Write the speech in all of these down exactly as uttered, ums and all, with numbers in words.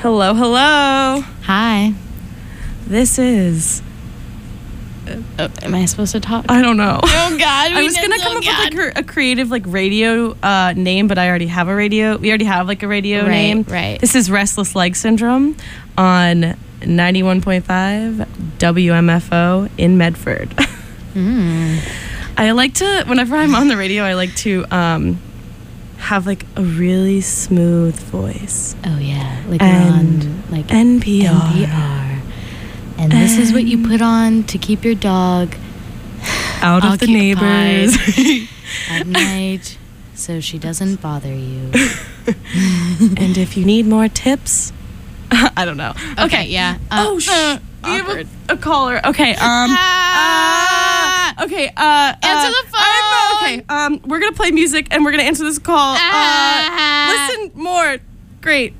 Hello, hello. Hi. This is... Oh, am I supposed to talk? I don't know. Oh, God. I was going to come up with like a creative like radio uh, name, but I already have a radio. We already have like a radio right, name. Right, This is Restless Leg Syndrome on ninety-one point five W M F O in Medford. Mm. I like to, whenever I'm on the radio, I like to um, have like a really smooth voice. Oh, yeah. Like and you're on like N P R. N P R. And this is what you put on to keep your dog out of the neighbors at night so she doesn't bother you. And if you need more tips, I don't know. Okay, Okay, yeah. Uh, oh, sh- uh, you have awkward. a, a caller. Okay, um, Ah! uh, okay, uh, Answer uh, the phone. I'm, uh, okay, um, we're gonna play music and we're gonna answer this call. Ah! Uh, listen more. Great.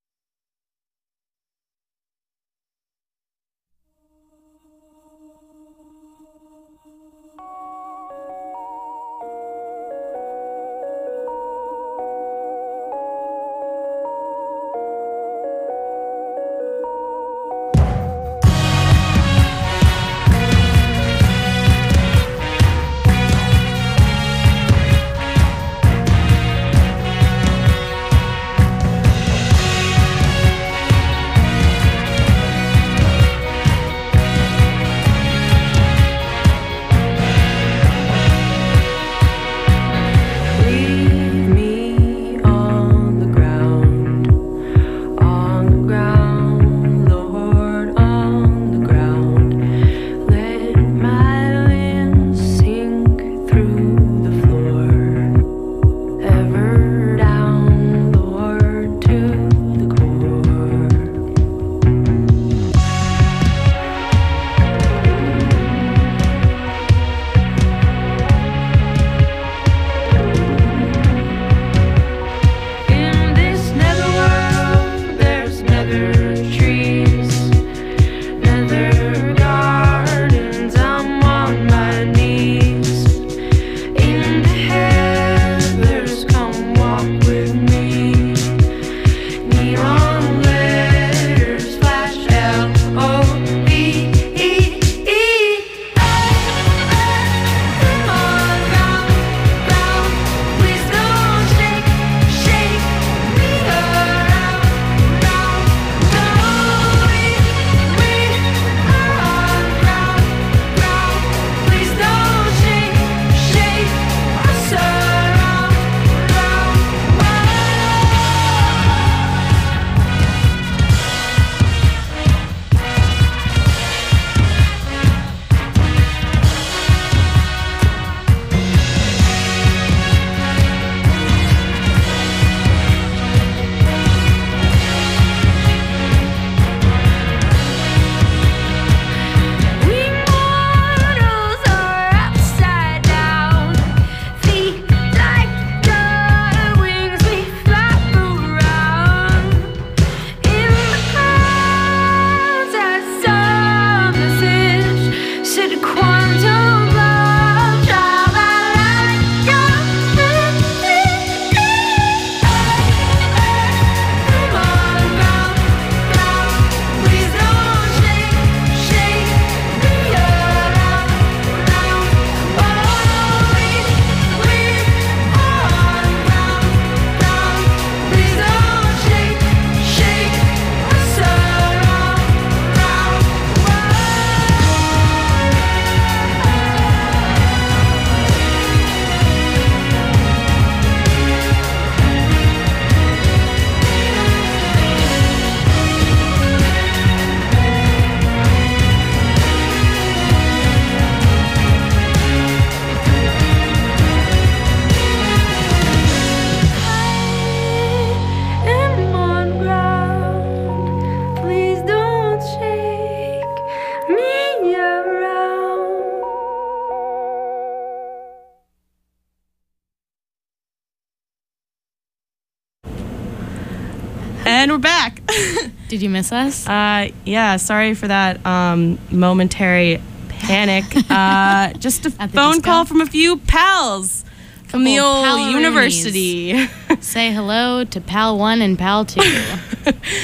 And we're back. Did you miss us? Uh, yeah, sorry for that um, momentary panic. Uh, just a At the phone disco? call from a few pals from the Couple old pal-roonies. university. Say hello to Pal one and Pal two.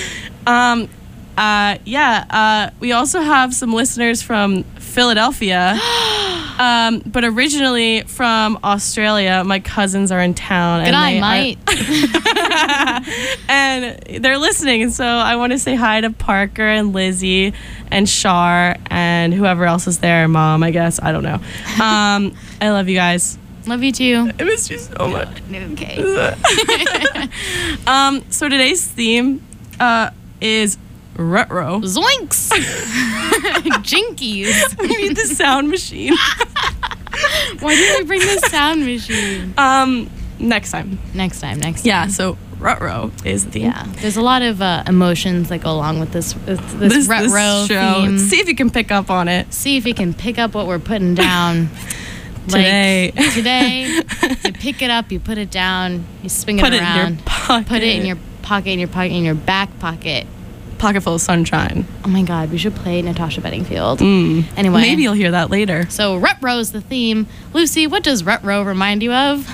Um, uh, yeah. Uh, we also have some listeners from Philadelphia, um, but originally from Australia. My cousins are in town. Good and night, mate. And they're listening, and so I want to say hi to Parker and Lizzie and Shar and whoever else is there. Mom, I guess. I don't know. Um, I love you guys. Love you too. I miss you so much. Okay. um, so today's theme uh, is retro. Zoinks! Jinkies. We need the sound machine. Why did we bring the sound machine? Um, next time. Next time, next time. Yeah, so retro is the theme. Yeah, there's a lot of uh, emotions that go along with this this, this, This, retro this show. theme. See if you can pick up on it. See if you can pick up what we're putting down. Today. Like, today, you pick it up, you put it down, you swing it Put it in around. your pocket. Put it in your pocket, in your pocket, in your back pocket. Pocket full of sunshine. Oh my God, we should play Natasha Bedingfield. Mm. Anyway. Maybe you'll hear that later. So retro is the theme. Lucy, what does retro remind you of?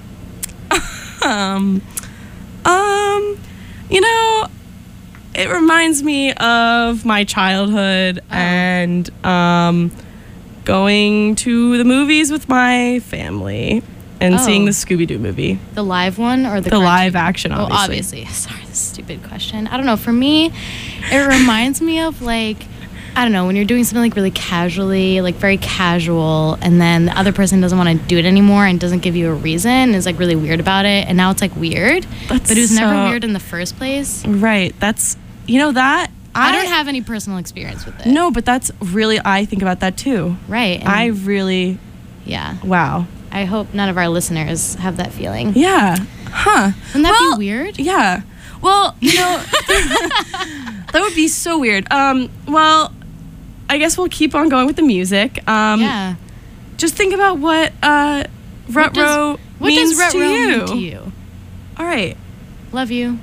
Um, um, you know, it reminds me of my childhood Oh. and um, going to the movies with my family and Oh. seeing the Scooby-Doo movie. The live one or the The cartoon? live action, Oh, obviously. obviously. Sorry, this is a stupid question. I don't know. For me, it reminds me of like, I don't know, when you're doing something like really casually, like very casual, and then the other person doesn't want to do it anymore and doesn't give you a reason, is like really weird about it, and now it's like weird. That's but it was never so- weird in the first place. Right. That's, you know, that. I, don't have any personal experience with it. No, but that's really, I think about that too. Right. and- I really, yeah. wow. I hope none of our listeners have that feeling. Yeah. Huh. Wouldn't that Well, be weird? Yeah. Well, you know, that would be so weird. Um, well, I guess we'll keep on going with the music. Um, yeah. Just think about what uh, What does- retro What means does retro to you. mean to you? All right. Love you.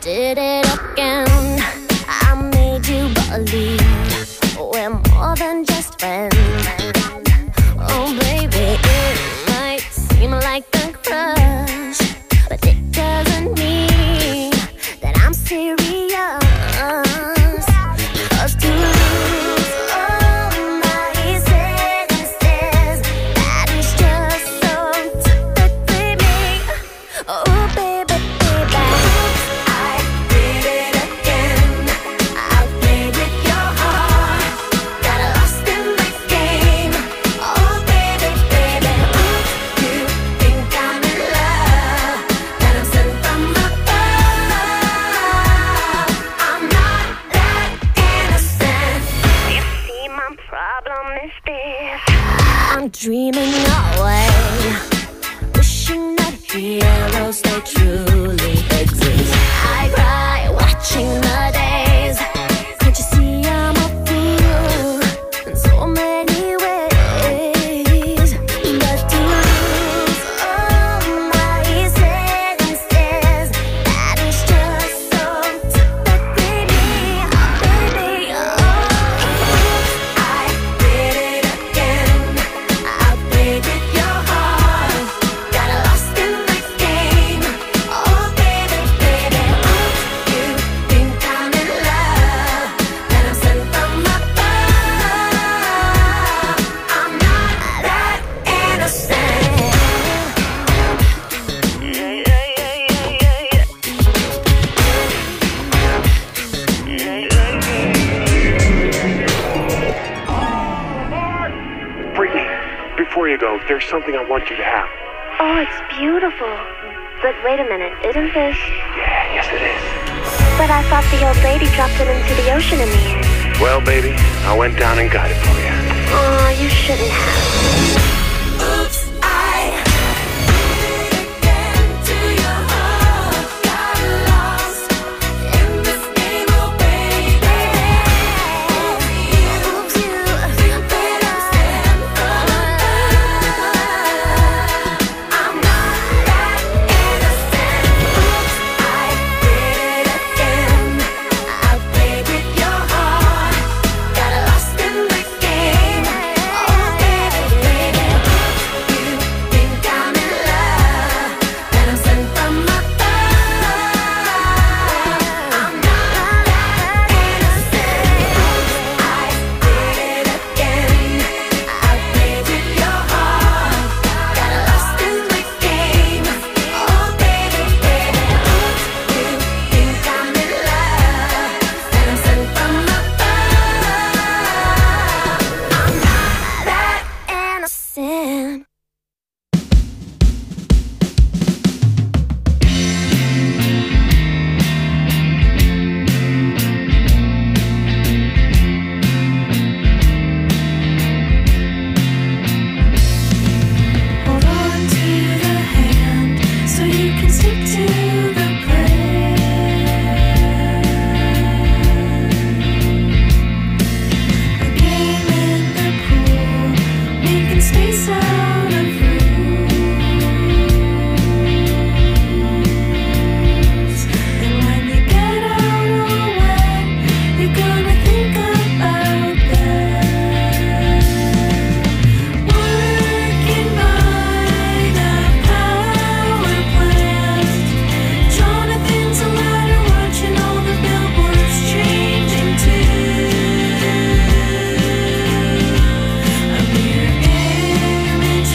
did it again. I made you believe we're more than just friends. Oh baby, it might seem like a crush, but it doesn't mean that I'm serious. 'Cause to lose all my senses, that is just so typically me. Oh baby, baby, I did it again. I played with your heart, got lost in the game. Oh baby, baby, you think I'm in love, that I'm sent from above. I'm not that innocent. You see, my problem is this: I'm dreaming away, wishing that heroes they truly exist. I cry watching the days. Can't you see I'm a fool in so many ways? But to lose all my senses, that is just so typically me. Baby, oh, I did it again. I played with your heart, got lost in the game. Oh baby, baby, you think I'm in love, that I'm sent from above. I'm not that innocent. Yeah, yeah, yeah, yeah, yeah, Brittany, before you go, there's something I want you to have. Oh, it's beautiful. But wait a minute, isn't this? Yeah, yes it is. But I thought the old lady dropped it into the ocean in the end. Well, baby, I went down and got it for you. Oh, you shouldn't have. Oops, I again to your heart, got lost in this game, oh baby. Oops, you think I'm sent from above. I'm not that innocent. Oops, I did it again. I played with your heart, got lost in the game. Oh baby, baby, you think I'm in love, that I'm sent from above. I'm not that innocent. I did it again. I played with your heart, got lost in the game. Oh baby, baby, you think I'm in love, that I'm sent from above. I'm not that innocent. Hold on to the hand so you can stick to the plan. A game in the pool, making space out of rules. And when you get out all wet, you're gonna think about that. Working by the power plant, Jonathan's a ladder watching all the billboards changing too. A mirror image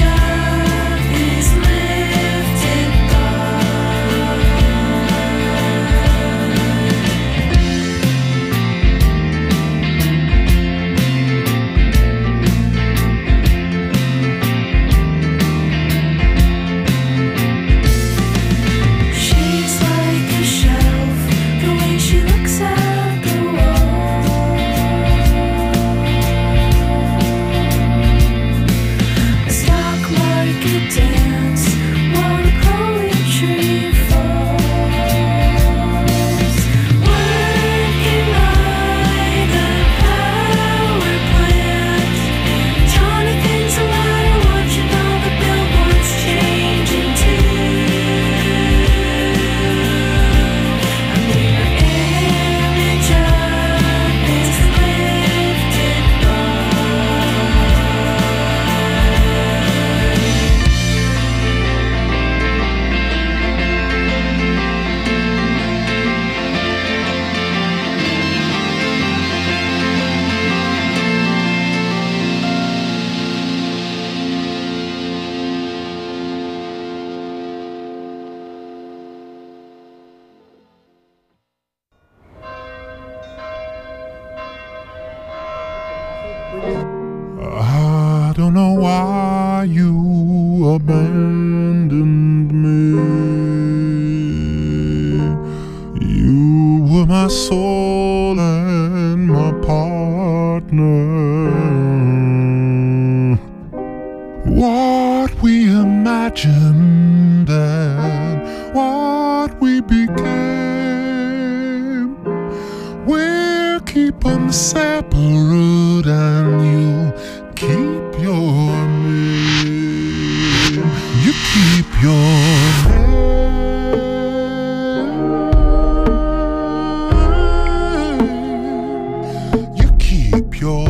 why you abandoned me. You were my soul and my partner. What we imagined and what we became, we'll keep them separate and you keep your name. You keep your name. You keep your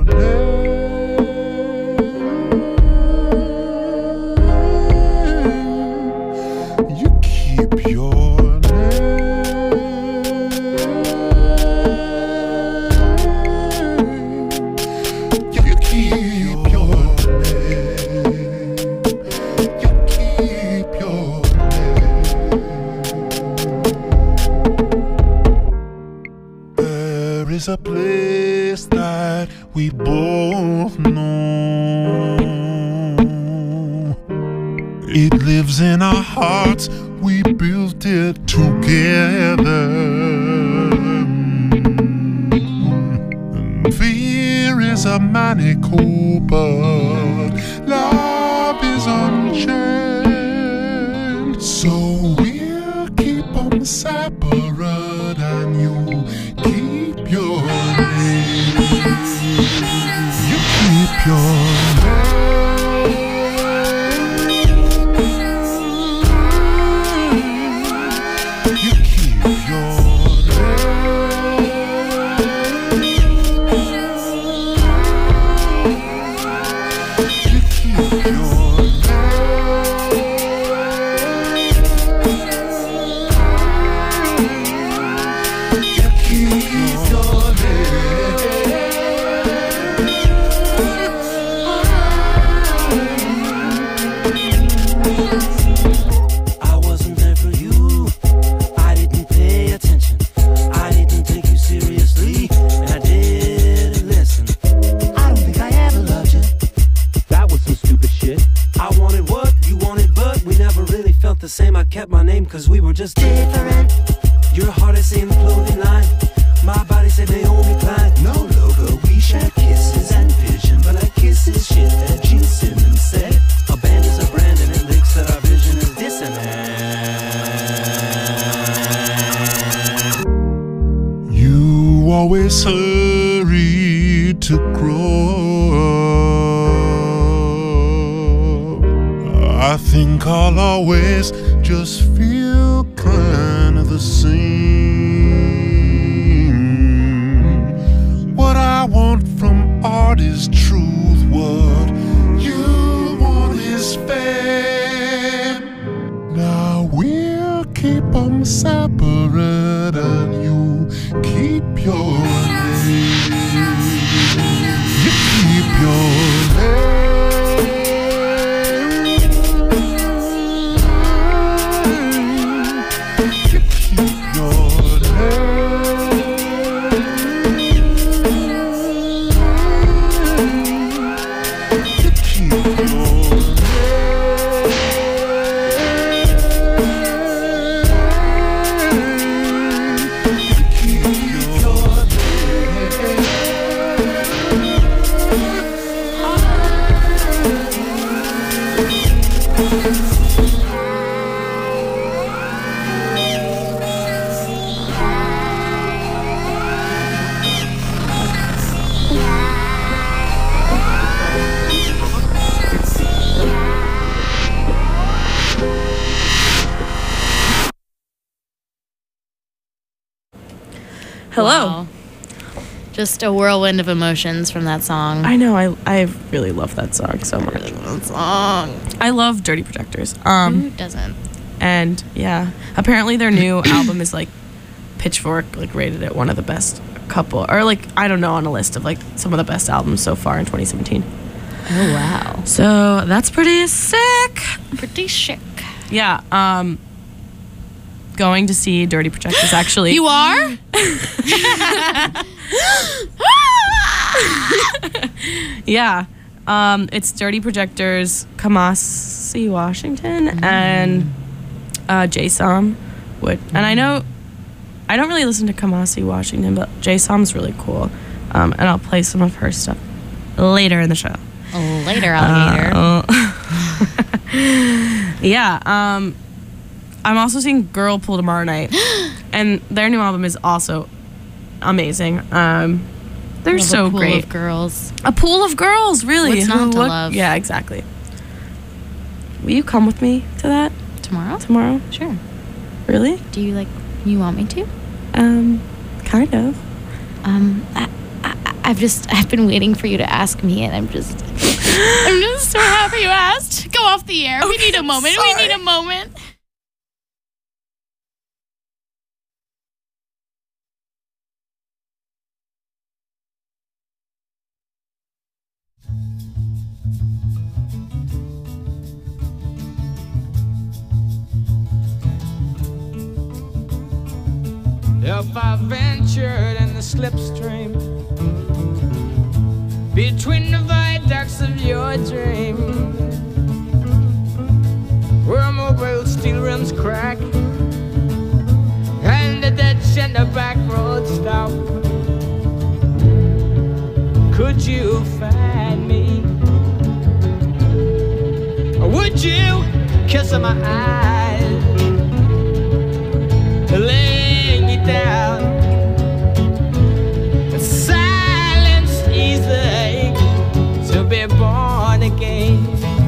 a place that we both know. It lives in our hearts, we built it together. And fear is a manticore, but love is unchained. So we'll keep them separate and you keep your name. You keep your name. You keep your name. You keep your the same. I kept my name cause we were just different. Your heart is in the clothing line, my body said Naomi Klein. No logo, we share kisses and vision, but I kiss is shit that Gene Simmons said. A band is a brand and it licks that our vision is dissonant. You always hurry to grow up. I think I'll always just feel kind of the same. What I want from art is truth. What you want is fame. Now we'll keep them separate and you keep your name. You keep your name. Hello. Wow. Just a whirlwind of emotions from that song. I know. I I really love that song so much. I really love that song. I love Dirty Projectors. Um, Who doesn't? And yeah, apparently their new album is like Pitchfork like rated it one of the best couple, or like I don't know, on a list of like some of the best albums so far in twenty seventeen. Oh wow. So that's pretty sick. Pretty sick. Yeah. Um, going to see Dirty Projectors actually. You are? Yeah. Um, it's Dirty Projectors, Kamasi Washington, mm. and uh, J-Som. Would, and I know, I don't really listen to Kamasi Washington, but J-Som's really cool. Um, and I'll play some of her stuff later in the show. Later, alligator. Uh, yeah. Um, I'm also seeing Girl Pool tomorrow night. And their new album is also amazing. Um, they're love so a pool great. Of girls. A pool of girls, really. What's not who to look- love? Yeah, exactly. Will you come with me to that Tomorrow? tomorrow? Sure. Really? Do you like? You want me to? Um, kind of. Um, I, I, I've just I've been waiting for you to ask me, and I'm just I'm just so happy you asked. Go off the air. We Okay, need a moment. sorry. We need a moment. If I ventured in the slipstream between the viaducts of your dream, where mobile steel rims crack and the ditch and the back road stop, could you find me? Or would you kiss my eyes, lay me down? Silence easy to be born again,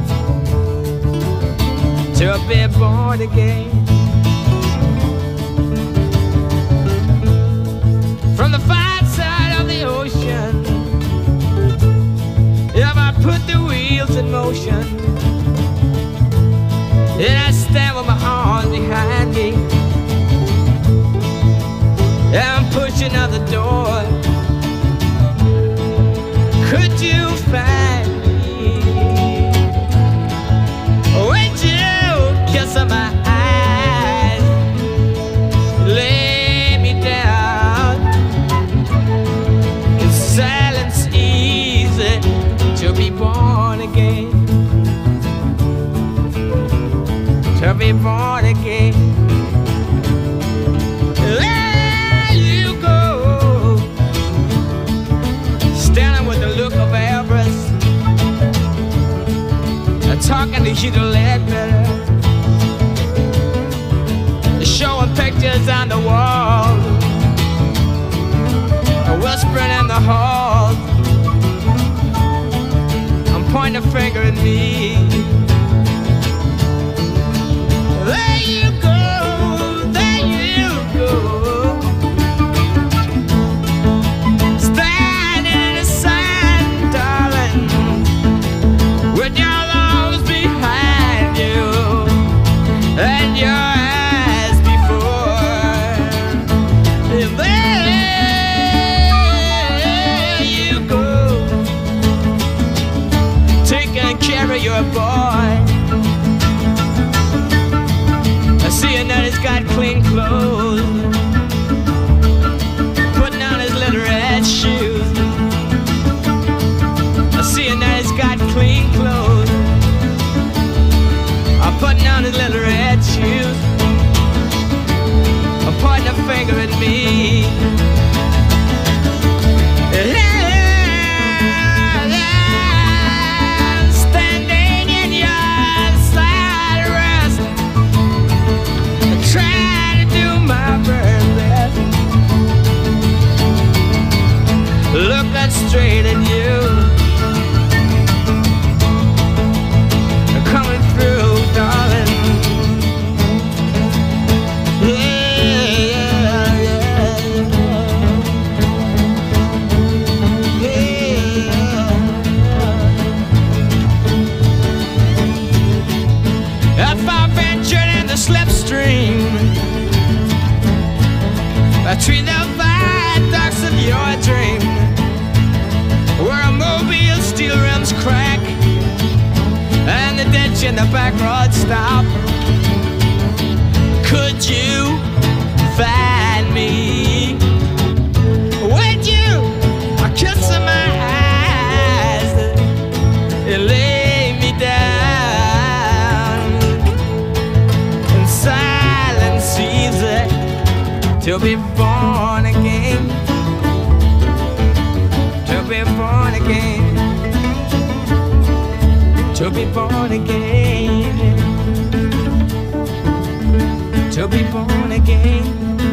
to be born again. From the far side of the ocean, if I put the wheels in motion, and I stand with my arms behind me, and I'm pushing out the door, could you find me? Would you kiss my eyes, lay me down? In silence easy to be born again, to be born again. There you go, standing with the look of avarice, talking to you to let better, showing pictures on the wall, whispering in the hall. I'm pointing a finger at me. There you go, there you go, standing in the sun, darling, with your arms behind you and your eyes before. And there you go, taking care of your boy. Seeing that he's got clean clothes, putting on his little red shoes. Seeing that he's got clean clothes, I'm putting on his little red shoes. I'm pointing a finger at me. Standing in your side rest, trying to do my very best, looking straight at you, coming through, darling. Yeah, yeah, yeah, yeah. If I ventured in the slipstream between the viaducts of your dream, where a mobile steel rims crack and the ditch in the back road stop, could you find me? Would you kiss my eyes, to be born again, to be born again, to be born again, to be born again.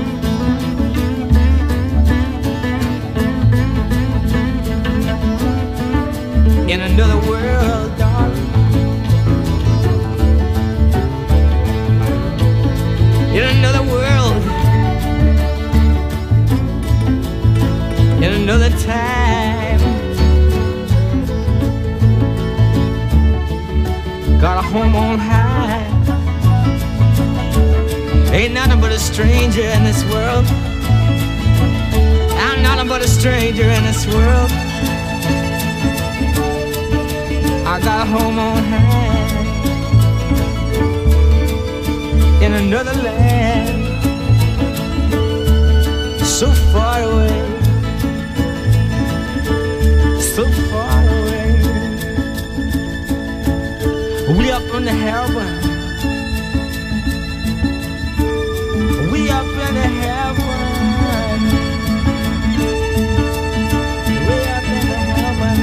In another world, darling, in another world, in another time, got a home on high. Ain't nothing but a stranger in this world. I'm nothing but a stranger in this world. I got a home on high in another land, so far away, so far away. We up in the heaven, we up in the heaven, we up in the heaven.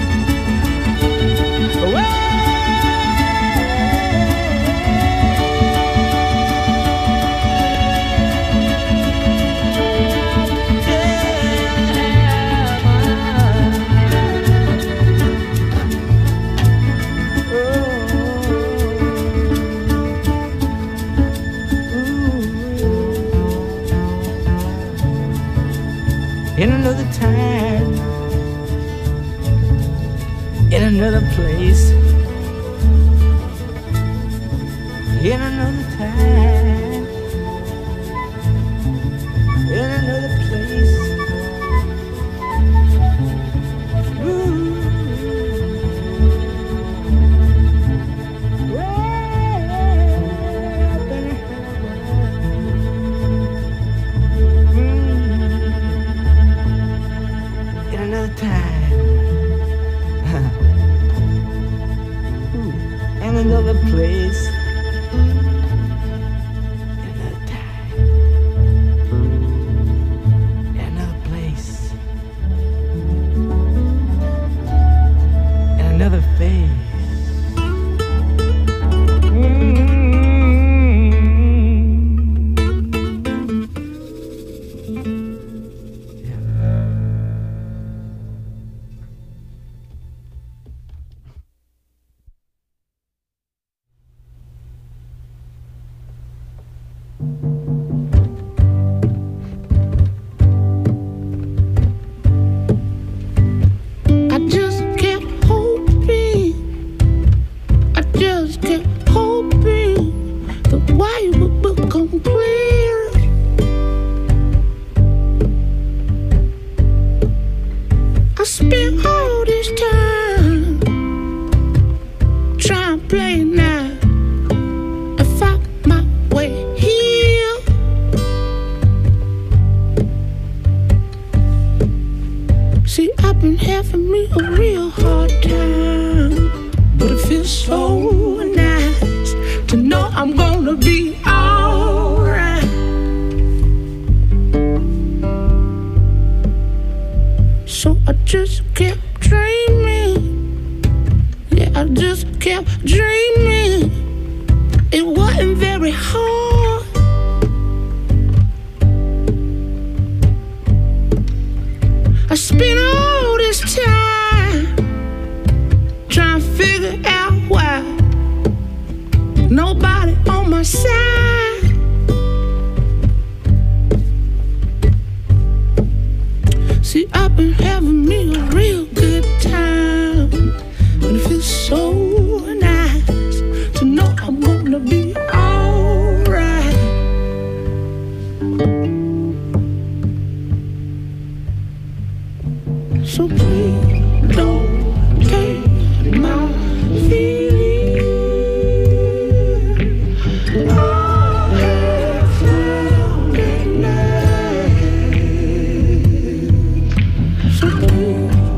In another time, in another place, in another time, in another place. Ooh. Way up in heaven. In another time, ooh, in another place, in another time, in another place, in another phase. I just kept hoping, I just kept hoping the way would become clear. I spent all this time trying to play now and find my way here. See, I've been having me a real hard time, but it feels so nice to know I'm gonna be alright. So I just kept dreaming, yeah, I just kept dreaming. It wasn't very hard. I spent all this time trying to figure out why nobody on my side. See, I've been having me a real good time, and it feels so nice to know I'm gonna be alright. So please don't take my feelings. I have found it now. So please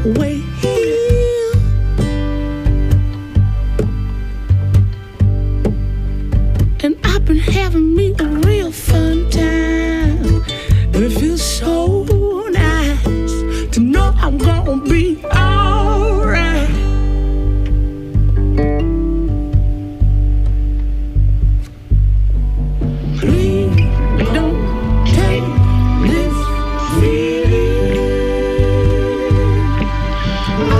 way here. And I've been having me a real fun time. And it feels so nice to know I'm gonna be alright. Please don't take this feeling.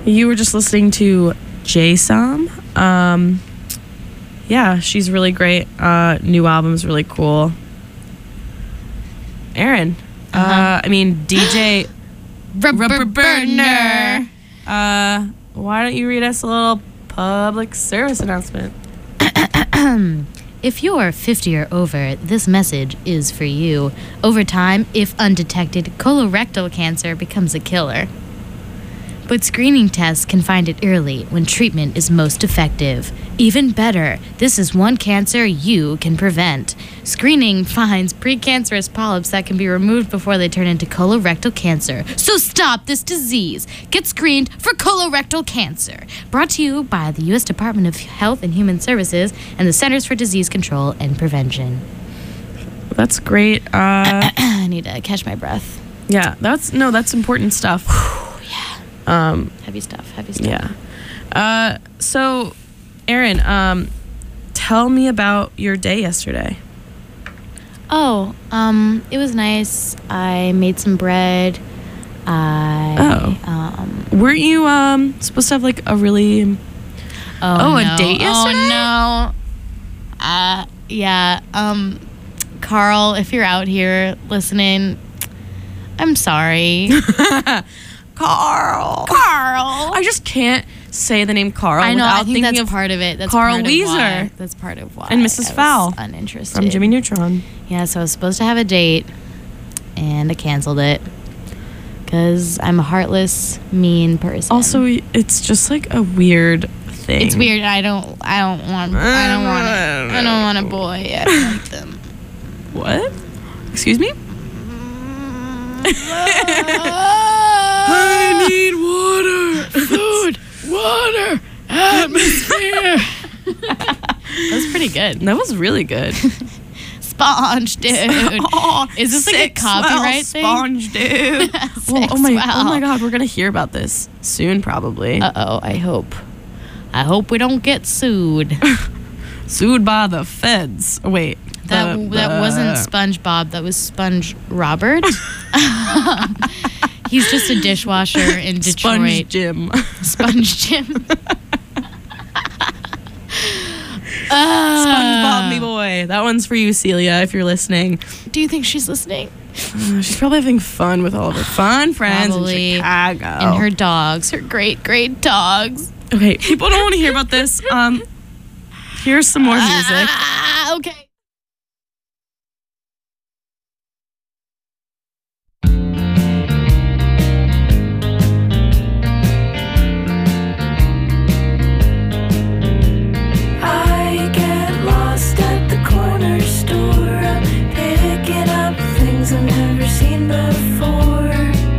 You were just listening to J-Som. Um, yeah, she's really great. Uh, new album's really cool. Aaron, uh-huh. uh, I mean, D J Rubber Burner. Uh, why don't you read us a little public service announcement? If you're fifty or over, this message is for you. Over time, if undetected, colorectal cancer becomes a killer. But screening tests can find it early when treatment is most effective. Even better, this is one cancer you can prevent. Screening finds precancerous polyps that can be removed before they turn into colorectal cancer. So stop this disease. Get screened for colorectal cancer. Brought to you by the U S Department of Health and Human Services and the Centers for Disease Control and Prevention. That's great. Uh, I need to catch my breath. Yeah, that's no, that's important stuff. Um, heavy stuff, heavy stuff. Yeah. Uh, so, Aaron, um, tell me about your day yesterday. Oh, um, it was nice. I made some bread. I, oh. Um, Weren't you um, supposed to have like a really... Oh, oh no. a date yesterday? Oh, no. Uh, yeah. Um, Carl, if you're out here listening, I'm sorry. Carl. Carl. I just can't say the name Carl I know. without I think thinking that's of part of it. That's Carl part of Wheezer. Why. That's part of why. And Missus I Fowl. was uninterested. From Jimmy Neutron. Yeah, so I was supposed to have a date, and I canceled it because I'm a heartless, mean person. Also, it's just like a weird thing. It's weird. I don't. I don't want. I don't want it. I don't want a boy. I don't like them. What? Excuse me? I need water, food, water, atmosphere. That was pretty good. That was really good. Sponge, dude. Oh, is this like a copyright thing? Sponge, dude. Well, oh my, oh my God, we're gonna hear about this soon, probably. Uh oh. I hope. I hope we don't get sued. Sued by the feds. Oh, wait. That the, that the, wasn't SpongeBob. That was Sponge Robert. He's just a dishwasher in Detroit. Sponge Jim. Sponge Jim. uh, SpongeBob me boy. That one's for you, Celia, if you're listening. Do you think she's listening? Uh, she's probably having fun with all of her fun friends Probably. in Chicago. And her dogs. Her great, great dogs. Okay, people don't want to hear about this. Um, here's some more music. Ah, okay. I've never seen before.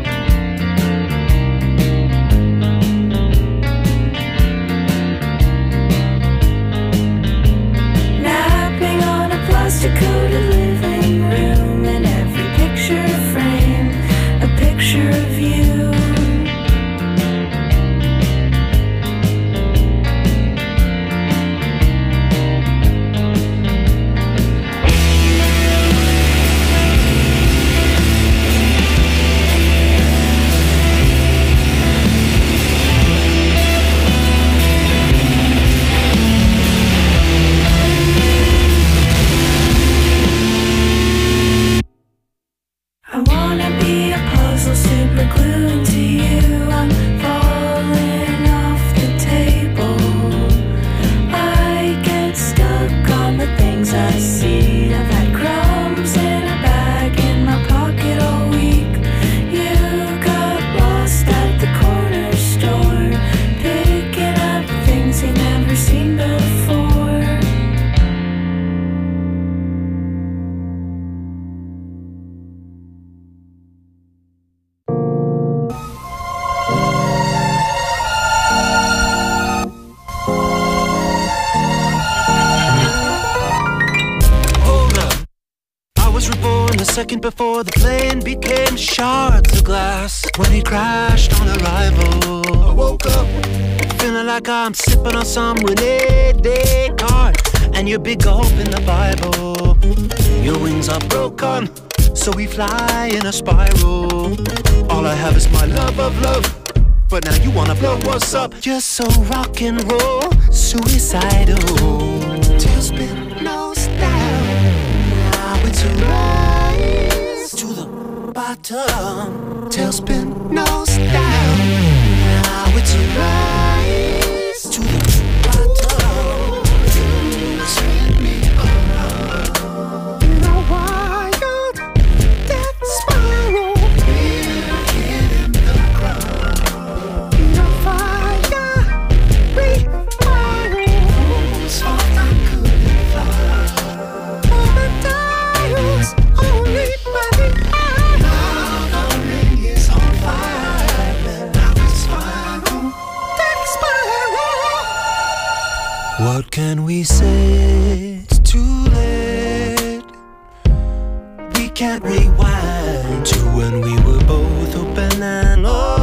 Napping on a plastic coated living room, in every picture frame, a picture of you. I wanna be a puzzle super glued to you. I'm falling off the table. I get stuck on the things I see. I've had crumbs in a bag in my pocket all week. You got lost at the corner store, picking up things you've never seen before. Hold up. I was reborn the second before the plane became shards of glass. When it crashed on arrival, I woke up feeling like I'm sipping on some Renee Descartes and your big gulp in the Bible. Your wings are broken, so we fly in a spiral. All I have is my love of love but now you wanna blow what's up. You're so rock and roll, suicidal. Tailspin, no style. Now it's a rise to the bottom. Tailspin, no style. Now it's a rise to the bottom. Spin me around in a wild death spiral. We're hitting the ground in a fire respiral. So I couldn't fly. All the dials only by the eye. Now the ring is on fire. Now it's final death spiral. What can we say? It's too late. We can't rewind to when we were both open and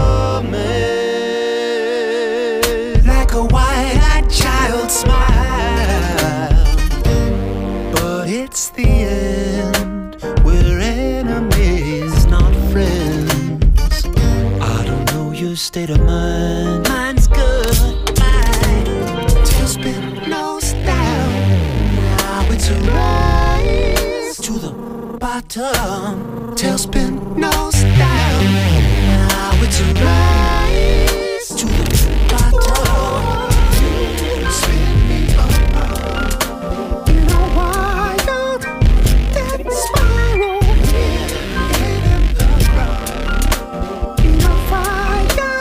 homemade. Like a wide-eyed child smile. But it's the end. We're enemies, not friends. I don't know your state of mind. Mine's good. Mine. Tailspin, no style. Now it's a rise to the bottom. Tailspin, no style. Now it's a rise to the bottom. Spin me around in a wild death spiral. Hitting the ground in a fire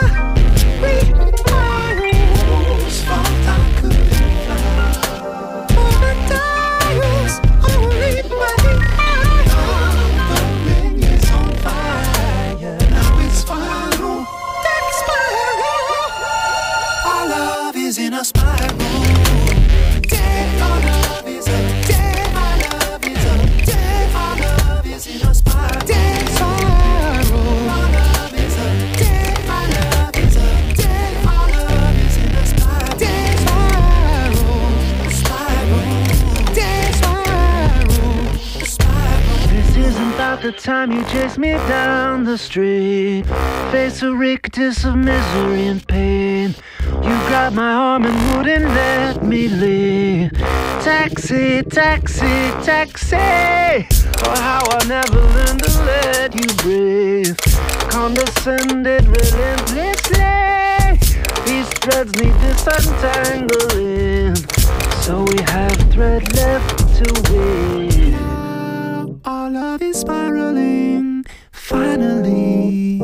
respirals. Fault I couldn't fly. All the dials only by the eye. The ring is on fire. Now it's final death spiral. Our love is in a spiral. Dead, our love is a dead. Our love is a dead. Our love is in a spiral. Dead spiral. Our love is a dead. Our love is a dead. Our love is in a spiral. Dead spiral. Spiral. Dead spiral. Spiral. This isn't about the time you chase me down the street. Face a rictus of misery and pain. You grabbed my arm and wouldn't let me leave. Taxi, taxi, taxi. Oh, how I never learned to let you breathe. Condescended relentlessly. These threads need disentangling. So we have thread left to weave. Our love is spiraling, finally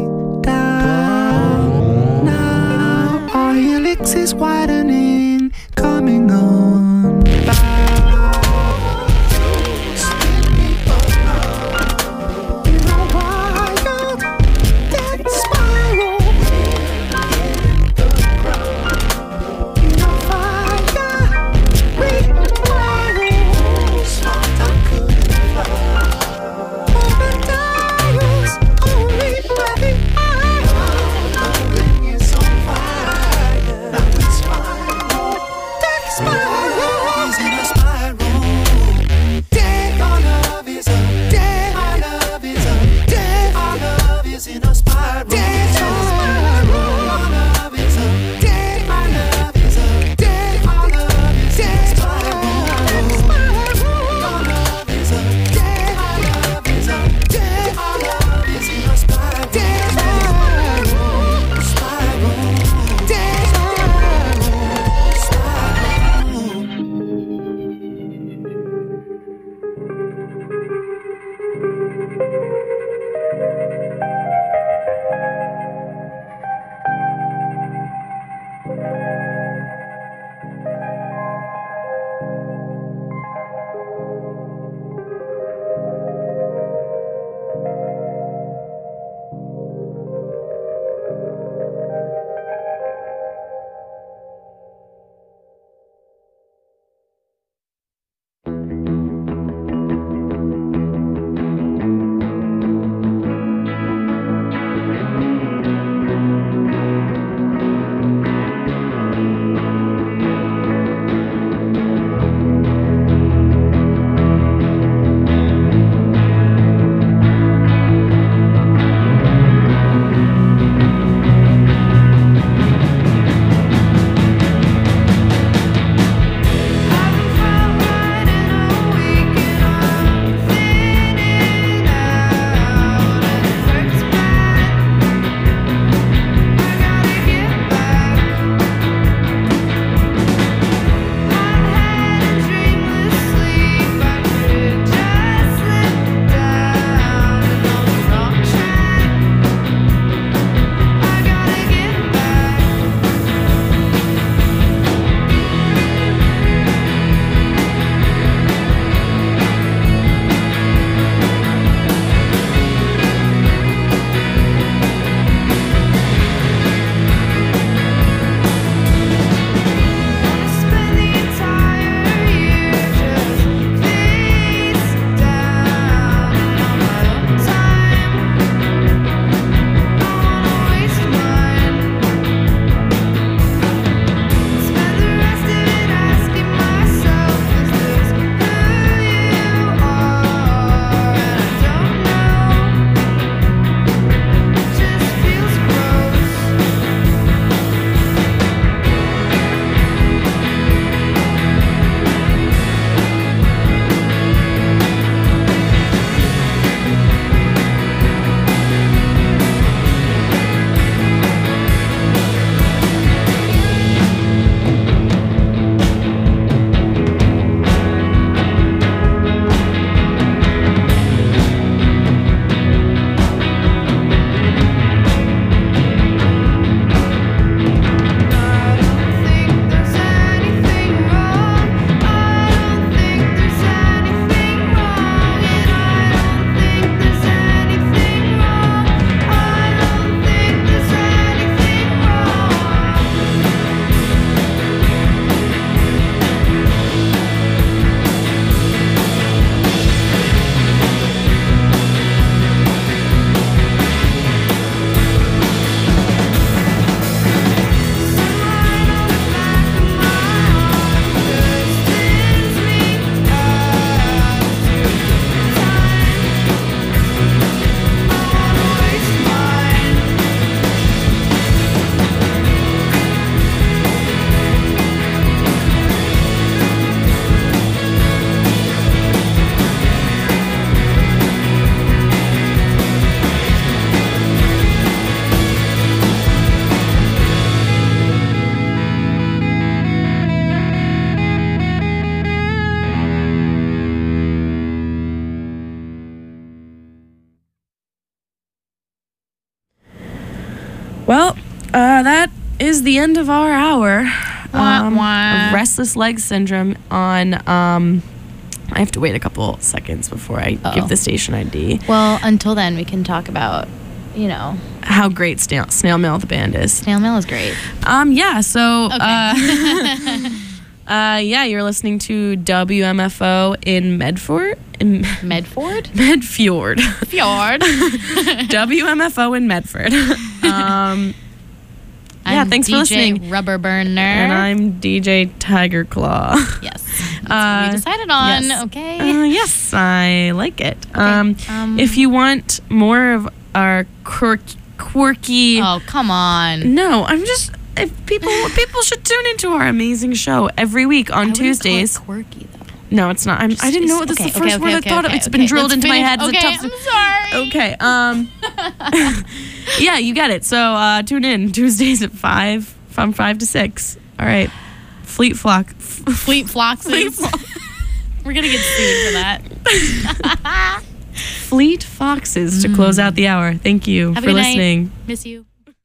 down. Now our helix is widening, coming on by. Spin me around in a wild death spiral. Hitting the ground in a fire respirals. Thought I couldn't fly. All the dials only by the eye. The ring is on fire. Now it's final death spiral. Well, uh, that is the end of our hour. Wah, Um, wah. of Restless Leg Syndrome on. Um, I have to wait a couple seconds before I Uh-oh. give the station I D. Well, until then, we can talk about, you know, How great Snail, Snail Mail the band is. Snail Mail is great. Um, yeah. So, Okay. uh, uh, yeah, you're listening to W M F O in Medford. In Medford? Medfjord. Fjord. W M F O in Medford. Um, yeah, I'm thanks D J for listening. Rubber Burner. And I'm D J Tiger Claw. Yes. That's Uh, what we decided on. yes. Okay. Uh, yes, I like it. Um, um, if you want more of our quirk, quirky, oh, come on. no, I'm just if people people should tune into our amazing show every week on I wouldn't call it Tuesdays. quirky, though. No, it's not. I'm, I didn't know Just- this is okay, the first okay, word okay, I thought okay, of. It's okay. been drilled Let's into my finish. head. It's a Okay, tough- I'm sorry. Okay. Um. yeah, you get it. So uh, tune in Tuesdays at five from five to six. All right. Fleet Flock. Fleet Floxes. Fleet Flo- We're going to get sued for that. Fleet Foxes to close out the hour. Thank you Have a for good night. listening. Miss you.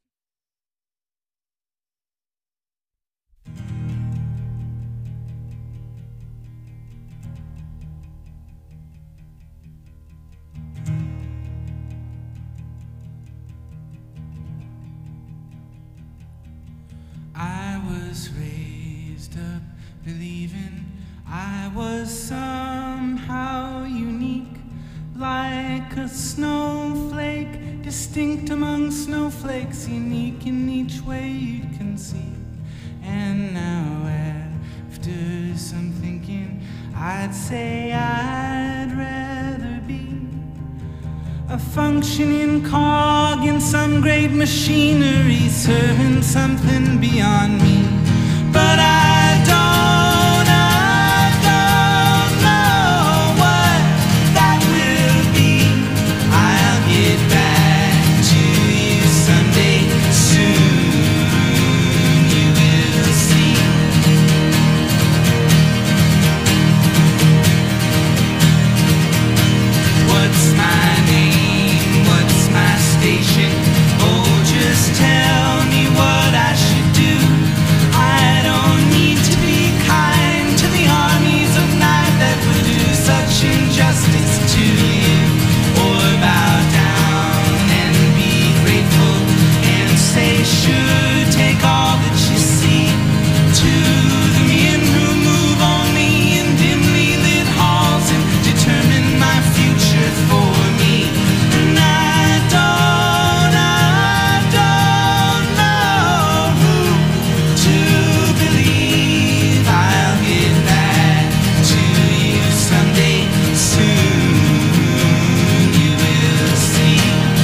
I was raised up believing I was somehow unique, like a snowflake, distinct among snowflakes, unique in each way you'd conceive. And now after some thinking, I'd say I'd rather be a functioning cog in some great machinery, serving something beyond me. But I don't, I don't know what that will be. I'll get back to you someday soon. You will see. What's my name? What's my station? Oh, just tell me what I should do. I don't need to be kind to the armies of night that would do such injustice to you. Or bow down and be grateful and say, sure, take all that you see. To the men who move only in dimly lit halls and determine my future for me. And I don't, I don't know who to believe. I'll get back to you someday soon. You will see.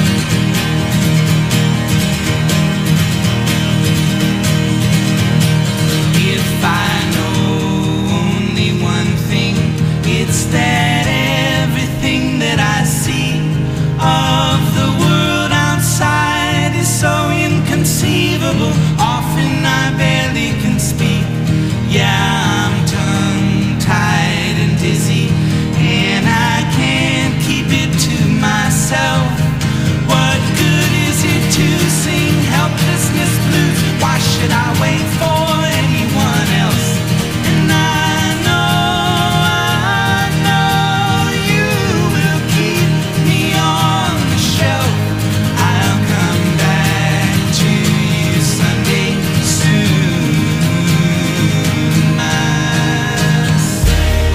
If I know only one thing, it's that everything that I see of the world outside is so inconceivable. Often I barely can speak. Yeah, I'm tongue-tied and dizzy, and I can't keep it to myself. What good is it to sing helplessness blues? Why should I wait for anyone else? And I know, I know you will keep me on the shelf. I'll come back to you someday soon. Myself.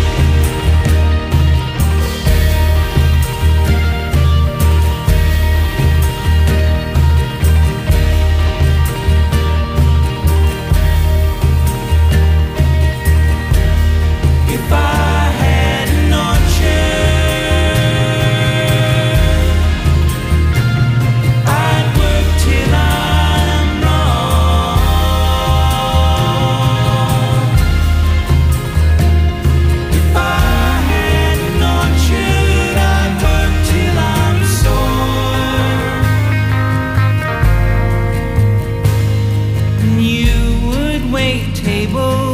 If I had an orchard, I'd work till I'm wrong. If I had an orchard, I'd work till I'm sore. And you would wait tables